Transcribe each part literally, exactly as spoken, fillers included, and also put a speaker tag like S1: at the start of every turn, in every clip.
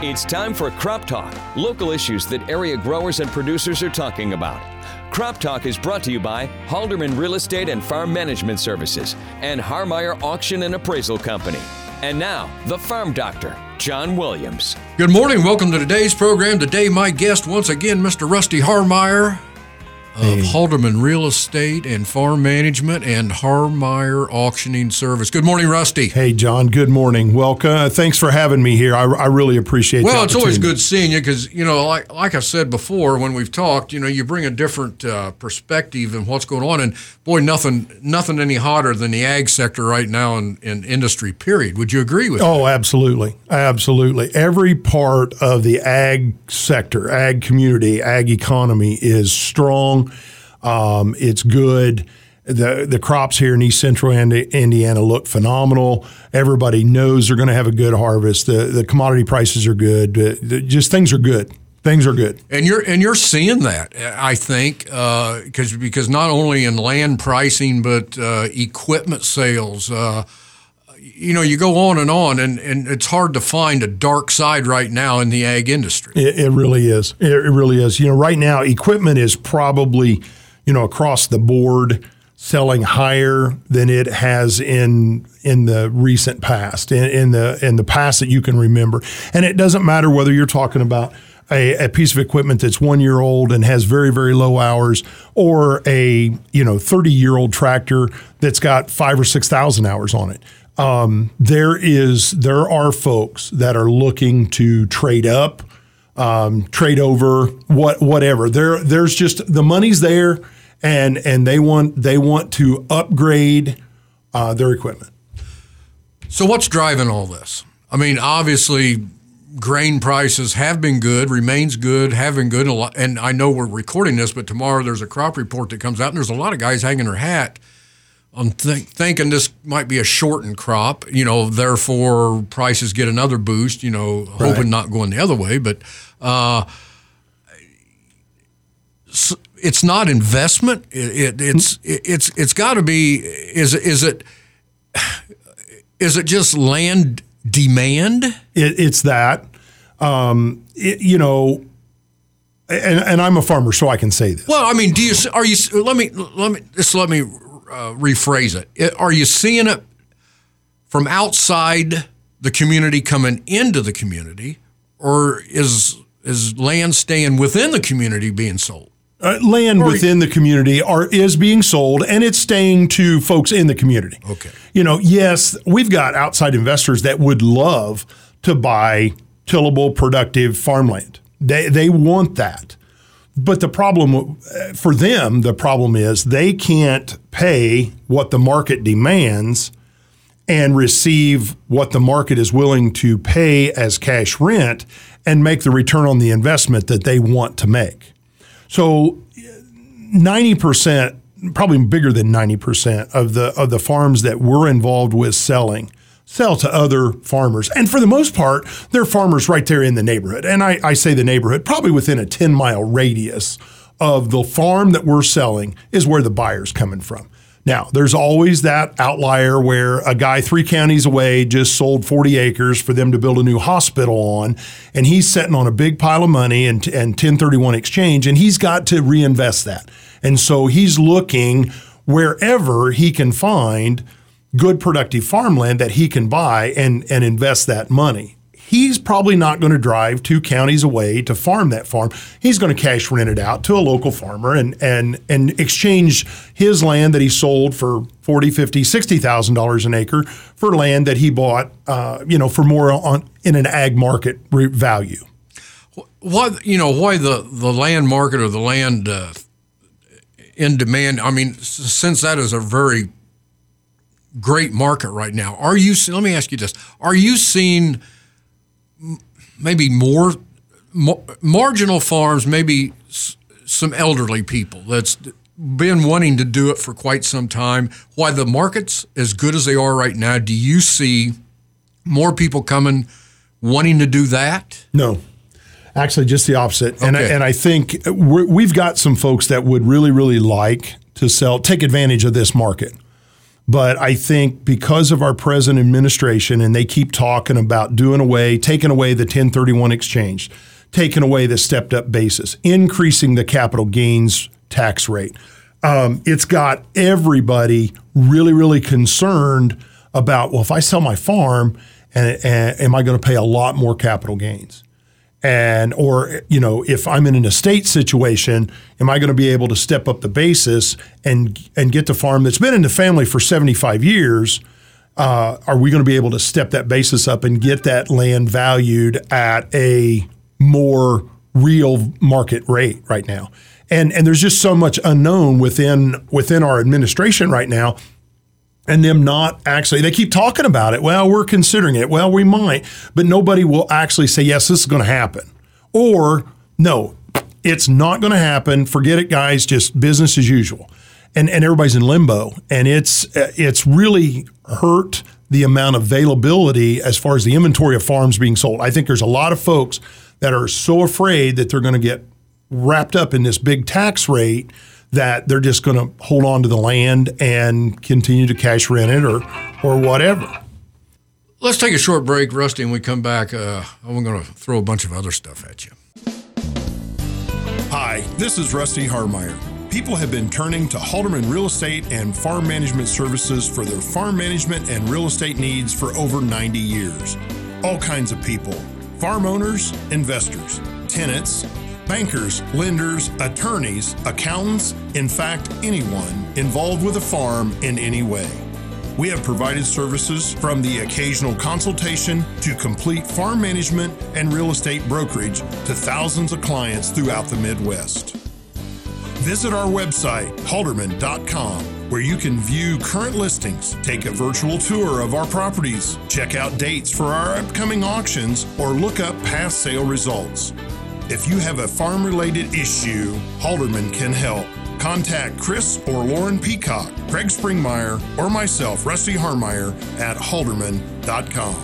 S1: It's time for Crop Talk, local issues that area growers and producers are talking about. Crop Talk is brought to you by Halderman Real Estate and Farm Management Services and Harmeyer Auction and Appraisal Company. And now, the Farm Doctor, John Williams.
S2: Good morning. Welcome to today's program. Today, my guest, once again, Mister Rusty Harmeyer of hey. Halderman Real Estate and Farm Management and Harmeyer Auctioning Service. Good morning, Rusty.
S3: Hey, John. Good morning. Welcome. Uh, thanks for having me here. I, I really appreciate
S2: Well,
S3: the
S2: it's always good seeing you because, you know, like like I said before when we've talked, you know, you bring a different uh, perspective in what's going on. And, boy, nothing nothing any hotter than the ag sector right now in, in industry, period. Would you agree with that?
S3: Oh, absolutely. Absolutely. Every part of the ag sector, ag community, ag economy is strong. Um, it's good. The the crops here in East Central Indiana look phenomenal. Everybody knows they're going to have a good harvest. The the commodity prices are good. The, the, just things are good. Things are good.
S2: And you're and you're seeing that, I think, because uh, because not only in land pricing but uh, equipment sales. Uh, you know, you go on and on, and, and it's hard to find a dark side right now in the ag industry.
S3: It, it really is. It, it really is. You know, right now, equipment is probably, you know, across the board selling higher than it has in in the recent past, in, in the in the past that you can remember. And it doesn't matter whether you're talking about a, a piece of equipment that's one year old and has very, very low hours, or a, you know, thirty year old tractor that's got five or six thousand hours on it. Um, there is, there are folks that are looking to trade up, um, trade over, what, whatever. There, there's just the money's there, and and they want they want to upgrade uh, their equipment.
S2: So what's driving all this? I mean, obviously, grain prices have been good, remains good, have been good, a lot, and I know we're recording this, but tomorrow there's a crop report that comes out, and there's a lot of guys hanging their hat I'm th- thinking this might be a shortened crop, you know, therefore prices get another boost, you know,
S3: right.
S2: hoping not going the other way. But uh, it's not investment. It, it, it's it, it's it's got to be. Is is it is it just land demand?
S3: It, it's that. Um, it, you know. And, and I'm a farmer, so I can say this.
S2: Well, I mean, do you are you? Let me let me just let me. Uh, rephrase it. Are you seeing it from outside the community coming into the community, or is is land staying within the community being sold?
S3: Uh, land or within you, the community are is being sold, and it's staying to folks in the community.
S2: Okay.
S3: You know, yes, we've got outside investors that would love to buy tillable, productive farmland. They they want that. But the problem for them, the problem is they can't pay what the market demands and receive what the market is willing to pay as cash rent and make the return on the investment that they want to make. So ninety percent, probably bigger than ninety percent of the of the farms that we're involved with selling sell to other farmers. And for the most part, they're farmers right there in the neighborhood. And I, I say the neighborhood, probably within a ten mile radius of the farm that we're selling is where the buyer's coming from. Now, there's always that outlier where a guy three counties away just sold forty acres for them to build a new hospital on, and he's sitting on a big pile of money and, and ten thirty-one exchange, and he's got to reinvest that. And so he's looking wherever he can find good productive farmland that he can buy and, and invest that money. He's probably not going to drive two counties away to farm that farm. He's going to cash rent it out to a local farmer and and and exchange his land that he sold for forty, fifty, sixty thousand dollars an acre for land that he bought, uh, you know, for more on in an ag market value.
S2: Why, you know, why the, the land market or the land uh, in demand? I mean, since that is a very great market right now. Are you? Let me ask you this: are you seeing maybe more, more marginal farms, maybe s- some elderly people that's been wanting to do it for quite some time? Why the market's as good as they are right now? Do you see more people coming wanting to do that?
S3: No. Actually, just the opposite.
S2: Okay.
S3: And, I, and I think we're, we've got some folks that would really, really like to sell, take advantage of this market. But I think because of our present administration, and they keep talking about doing away, taking away the ten thirty-one exchange, taking away the stepped up basis, increasing the capital gains tax rate. Um, it's got everybody really, really concerned about, well, if I sell my farm, and, and am I going to pay a lot more capital gains? And, or, you know, if I'm in an estate situation, am I going to be able to step up the basis and and get the farm that's been in the family for seventy-five years? Uh, are we going to be able to step that basis up and get that land valued at a more real market rate right now? And and there's just so much unknown within within our administration right now. And them not actually, they keep talking about it. Well, we're considering it. Well, we might, but nobody will actually say, yes, this is going to happen. Or, no, it's not going to happen. Forget it, guys, just business as usual. And and everybody's in limbo. And it's it's really hurt the amount of availability as far as the inventory of farms being sold. I think there's a lot of folks that are so afraid that they're going to get wrapped up in this big tax rate that they're just going to hold on to the land and continue to cash rent it or or whatever.
S2: Let's take a short break, Rusty, and when we come back, uh, I'm going to throw a bunch of other stuff at you.
S3: Hi, this is Rusty Harmeyer. People have been turning to Halderman Real Estate and Farm Management Services for their farm management and real estate needs for over ninety years. All kinds of people, farm owners, investors, tenants, bankers, lenders, attorneys, accountants, in fact, anyone involved with a farm in any way. We have provided services from the occasional consultation to complete farm management and real estate brokerage to thousands of clients throughout the Midwest. Visit our website, halderman dot com, where you can view current listings, take a virtual tour of our properties, check out dates for our upcoming auctions, or look up past sale results. If you have a farm-related issue, Halderman can help. Contact Chris or Lauren Peacock, Craig Springmeyer, or myself, Rusty Harmeyer, at halderman dot com.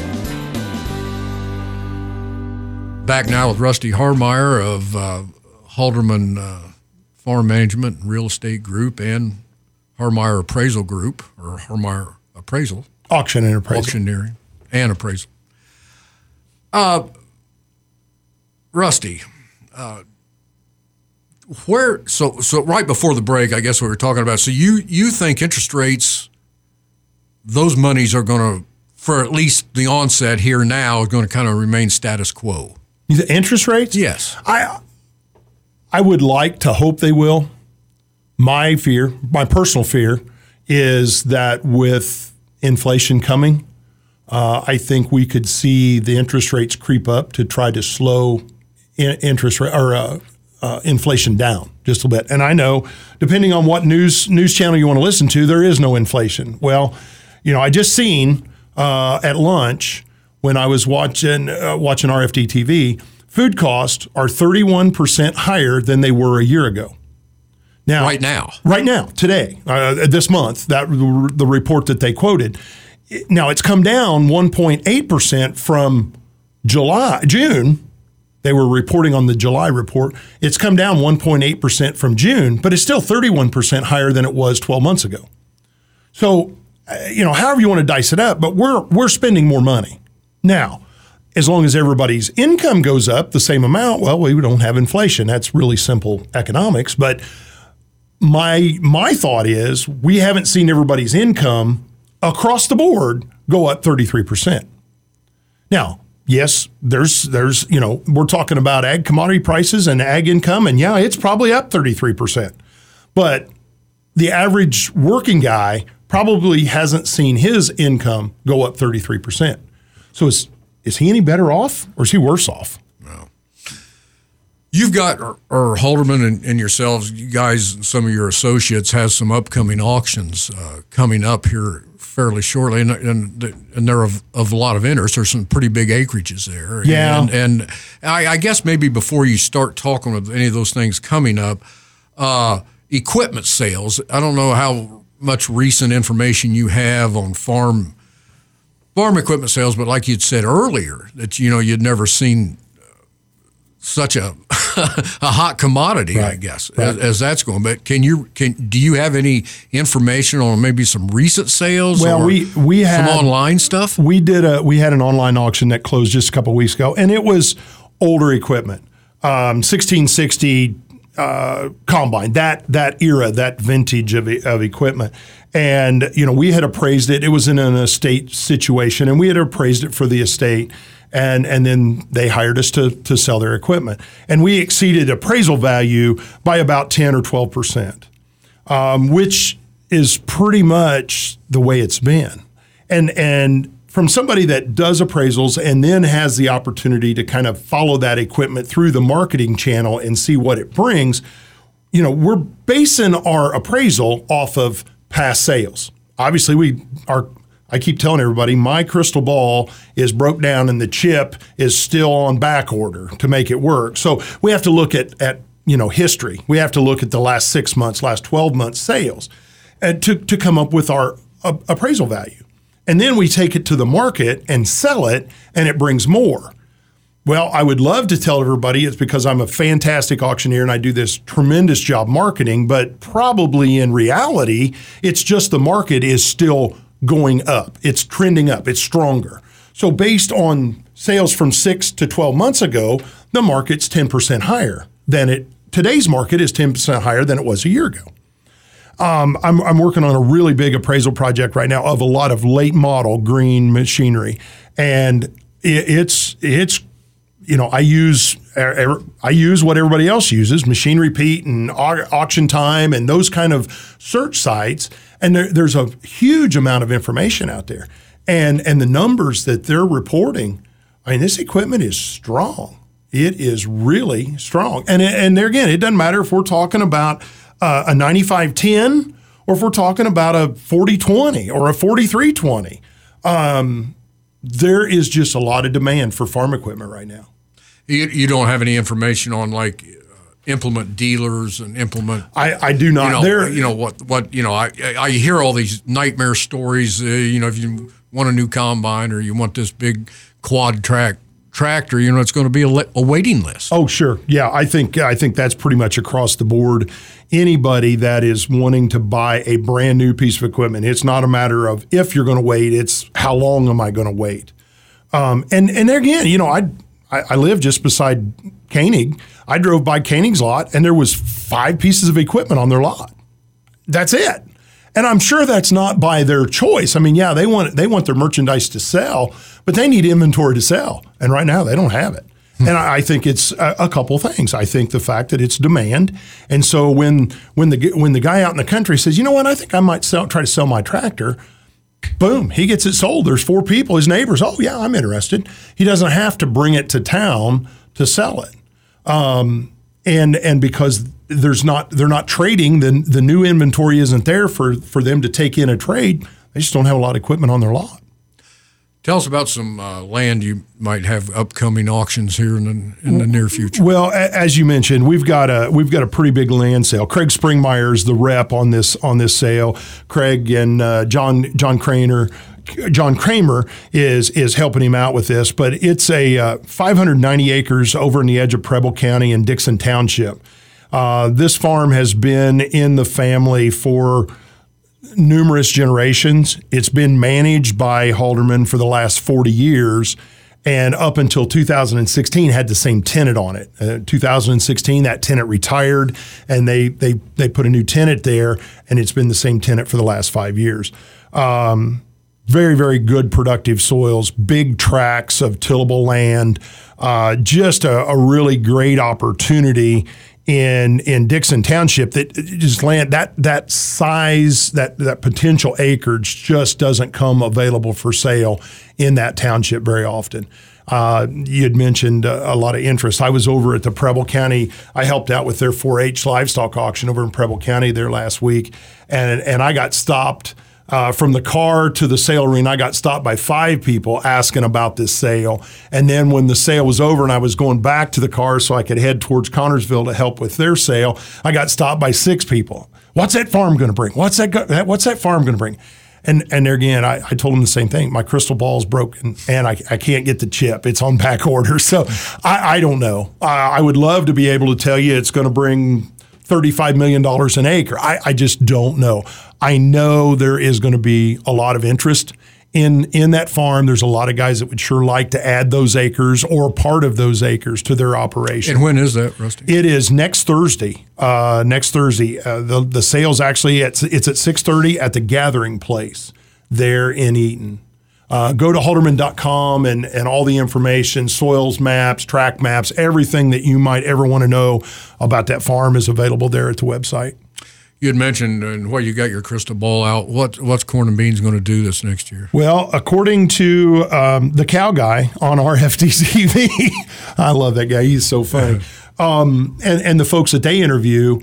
S2: Back now with Rusty Harmeyer of uh, Halderman uh, Farm Management and Real Estate Group and Harmeyer Appraisal Group, or Harmeyer Appraisal.
S3: Auction and appraisal.
S2: Auctioneering and appraisal. Uh, Rusty, uh, where so so right before the break, I guess we were talking about. So you you think interest rates, those monies are going to, for at least the onset here now, are going to kind of remain status quo.
S3: The interest rates?
S2: Yes.
S3: I I would like to hope they will. My fear, my personal fear, is that with inflation coming, uh, I think we could see the interest rates creep up to try to slow in interest rate or uh, uh, inflation down just a little bit. And I know, depending on what news news channel you want to listen to, there is no inflation. Well, you know, I just seen uh, at lunch when I was watching uh, watching R F D T V, food costs are thirty-one percent higher than they were a year ago. Now,
S2: right now,
S3: right now, today, uh, this month, that the report that they quoted. Now it's come down one point eight percent from July, June. They were reporting on the July report. It's come down one point eight percent from June, but it's still thirty-one percent higher than it was twelve months ago. So, uh, you know, however you want to dice it up, but we're we're spending more money. Now, as long as everybody's income goes up the same amount, well, we don't have inflation. That's really simple economics. But my my thought is we haven't seen everybody's income across the board go up thirty-three percent. Now, yes, there's, there's, you know, we're talking about ag commodity prices and ag income, and yeah, it's probably up thirty-three percent. But the average working guy probably hasn't seen his income go up thirty-three percent. So is, is he any better off or is he worse off?
S2: No. You've got, or, or Halderman and, and yourselves, you guys, and some of your associates has some upcoming auctions uh, coming up here fairly shortly, and, and, and they're of, of a lot of interest. There's some pretty big acreages there.
S3: Yeah.
S2: And, and I, I guess maybe before you start talking of any of those things coming up, uh, equipment sales, I don't know how much recent information you have on farm farm equipment sales, but like you'd said earlier, that, you know, you'd never seen such a a hot commodity, right. I guess, right. as, as that's going. But can you can do you have any information on maybe some recent sales?
S3: Well,
S2: or
S3: we we had
S2: some online stuff.
S3: We did a we had an online auction that closed just a couple of weeks ago, and it was older equipment, um, sixteen sixty uh, combine, that that era, that vintage of of equipment. And you know, we had appraised it. It was in an estate situation, and we had appraised it for the estate. And and then they hired us to to sell their equipment, and we exceeded appraisal value by about ten or twelve percent, um, which is pretty much the way it's been. And and from somebody that does appraisals and then has the opportunity to kind of follow that equipment through the marketing channel and see what it brings, you know, we're basing our appraisal off of past sales. Obviously, we are. I keep telling everybody my crystal ball is broke down and the chip is still on back order to make it work. So we have to look at, at you know, history. We have to look at the last six months, last twelve months sales and to, to come up with our uh, appraisal value. And then we take it to the market and sell it, and it brings more. Well, I would love to tell everybody it's because I'm a fantastic auctioneer and I do this tremendous job marketing, but probably in reality, it's just the market is still going up. It's trending up. It's stronger. So based on sales from six to twelve months ago, the market's ten percent higher than it, today's market is ten percent higher than it was a year ago. Um, I'm, I'm working on a really big appraisal project right now of a lot of late model green machinery. And it, it's, it's, you know, I use, I use what everybody else uses, Machine Repeat and Auction Time and those kind of search sites. And there, there's a huge amount of information out there. And and the numbers that they're reporting, I mean, this equipment is strong. It is really strong. And, and there again, it doesn't matter if we're talking about uh, a ninety-five ten or if we're talking about a forty twenty or a forty-three twenty. Um, there is just a lot of demand for farm equipment right now.
S2: You, you don't have any information on like implement dealers and implement.
S3: I, I do not.
S2: You know,
S3: there,
S2: you know what what you know. I I hear all these nightmare stories. Uh, you know, if you want a new combine or you want this big quad track tractor, you know, it's going to be a, le- a waiting list.
S3: Oh, sure, yeah. I think I think that's pretty much across the board. Anybody that is wanting to buy a brand new piece of equipment, it's not a matter of if you're going to wait. It's how long am I going to wait? Um, and and there again, you know, I. I live just beside Koenig. I drove by Koenig's lot, and there was five pieces of equipment on their lot. That's it. And I'm sure that's not by their choice. I mean, yeah, they want they want their merchandise to sell, but they need inventory to sell. And right now, they don't have it. Hmm. And I think it's a, a couple things. I think the fact that it's demand. And so when when the when the guy out in the country says, you know what, I think I might sell, try to sell my tractor, boom, he gets it sold. There's four people, his neighbors, oh, yeah, I'm interested. He doesn't have to bring it to town to sell it. Um, and and because there's not they're not trading, then the new inventory isn't there for, for them to take in a trade. They just don't have a lot of equipment on their lot.
S2: Tell us about some uh, land you might have upcoming auctions here in the, in the near future.
S3: Well, a, as you mentioned, we've got a we've got a pretty big land sale. Craig Springmeyer is the rep on this on this sale. Craig and uh, John John Craner, John Kramer is is helping him out with this. But it's a uh, five hundred ninety acres over in the edge of Preble County in Dixon Township. Uh, this farm has been in the family for numerous generations. It's been managed by Halderman for the last forty years, and up until two thousand sixteen had the same tenant on it. Uh, two thousand sixteen, that tenant retired, and they they they put a new tenant there, and it's been the same tenant for the last five years. Um, very, very good productive soils, big tracts of tillable land, uh, just a, a really great opportunity in in Dixon Township that just land that that size, that that potential acreage just doesn't come available for sale in that township very often. Uh, you had mentioned a, a lot of interest. I was over at the Preble County. I helped out with their four H livestock auction over in Preble County there last week, and and I got stopped Uh, from the car to the sale arena. I got stopped by five people asking about this sale. And then when the sale was over and I was going back to the car so I could head towards Connorsville to help with their sale, I got stopped by six people. What's that farm going to bring? What's that, go- what's that farm going to bring? And and there again, I, I told them the same thing. My crystal ball is broken, and I, I can't get the chip. It's on back order. So I, I don't know. I, I would love to be able to tell you it's going to bring thirty-five million dollars an acre. I, I just don't know. I know there is going to be a lot of interest in in that farm. There's a lot of guys that would sure like to add those acres or part of those acres to their operation.
S2: And when is that, Rusty?
S3: It is next Thursday. Uh, next Thursday. Uh, the the sales actually at, it's at six thirty at the Gathering Place there in Eaton. Uh, go to halderman dot com and and all the information, soils maps, track maps, everything that you might ever want to know about that farm is available there at the website.
S2: You had mentioned, and while you got your crystal ball out, what what's Corn and Beans going to do this next year?
S3: Well, according to um, the cow guy on R F D T V, I love that guy. He's so funny. Um, and, and the folks that they interview,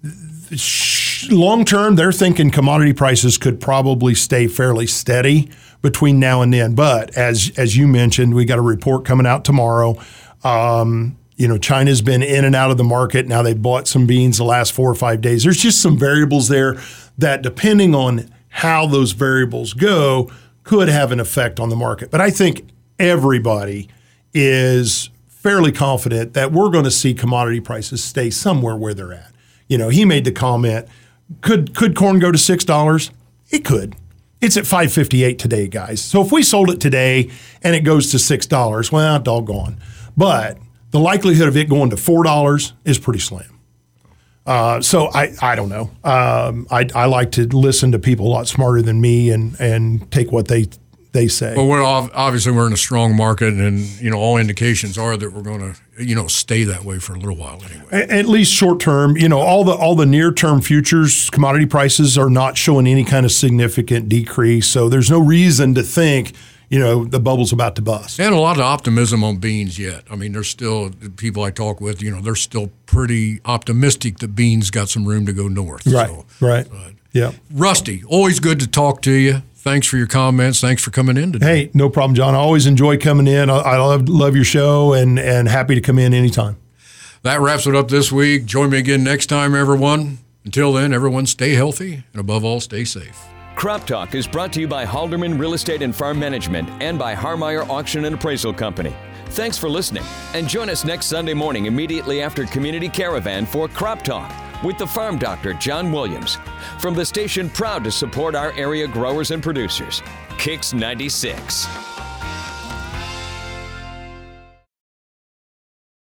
S3: long term, they're thinking commodity prices could probably stay fairly steady between now and then. But as as you mentioned, we got a report coming out tomorrow. Um, You know, China's been in and out of the market. Now they've bought some beans the last four or five days. There's just some variables there that, depending on how those variables go, could have an effect on the market. But I think everybody is fairly confident that we're going to see commodity prices stay somewhere where they're at. You know, he made the comment, could could corn go to six dollars? It could. It's at five fifty-eight today, guys. So if we sold it today and it goes to six dollars, well, doggone. But the likelihood of it going to four dollars is pretty slim. Uh, so I, I don't know. Um, I, I like to listen to people a lot smarter than me and, and take what they they say.
S2: Well, we're obviously we're in a strong market, and you know all indications are that we're going to you know stay that way for a little while anyway.
S3: At, at least short term, you know, all the all the near term futures commodity prices are not showing any kind of significant decrease. So there's no reason to think, you know, the bubble's about to bust.
S2: And a lot of optimism on beans yet. I mean, there's still people I talk with, you know, they're still pretty optimistic that beans got some room to go north.
S3: Right,
S2: so,
S3: right.
S2: But,
S3: yeah.
S2: Rusty, always good to talk to you. Thanks for your comments. Thanks for coming in today.
S3: Hey, no problem, John. I always enjoy coming in. I, I love love your show and, and happy to come in anytime.
S2: That wraps it up this week. Join me again next time, everyone. Until then, everyone stay healthy and above all, stay safe.
S1: Crop Talk is brought to you by Halderman Real Estate and Farm Management and by Harmeyer Auction and Appraisal Company. Thanks for listening, and join us next Sunday morning immediately after Community Caravan for Crop Talk with the Farm Doctor, John Williams. From the station proud to support our area growers and producers, Kicks ninety-six.